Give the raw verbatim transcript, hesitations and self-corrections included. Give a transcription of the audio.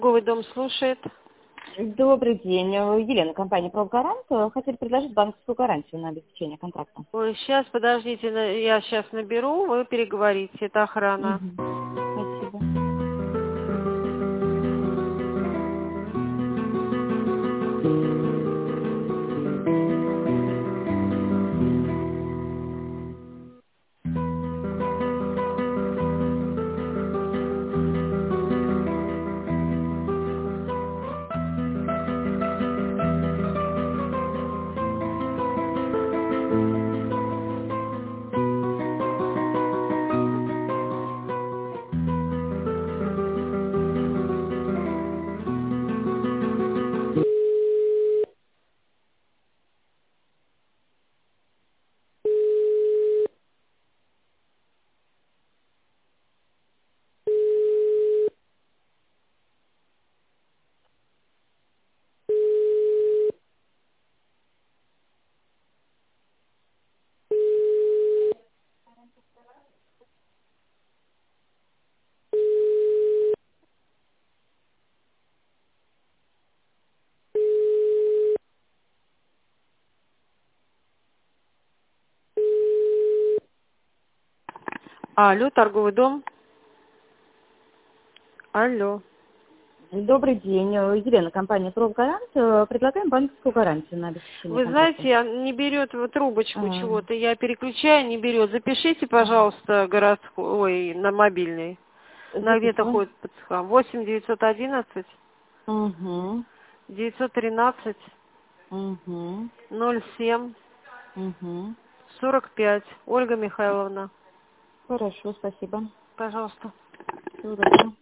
Торговый дом слушает. Добрый день. Елена, компания «Профгарант». Хотели предложить банковскую гарантию на обеспечение контракта. Ой, сейчас, подождите, на- я сейчас наберу, вы переговорите, это охрана. Мгм. Спасибо. Алло, торговый дом. Алло. Добрый день. Елена, компания «Профгарант». Предлагаем банковскую гарантию на обеспечение Вы контракта. знаете, я- не берет вот трубочку А, чего-то, я переключаю, не берет. Запишите, пожалуйста, городской, ой, на мобильный. На где-то записала. ходит подсхам. восемь девятьсот одиннадцать Угу. девятьсот тринадцать Угу. ноль семь Угу. сорок пять. Ольга Михайловна, Хорошо, спасибо. пожалуйста. Всего доброго.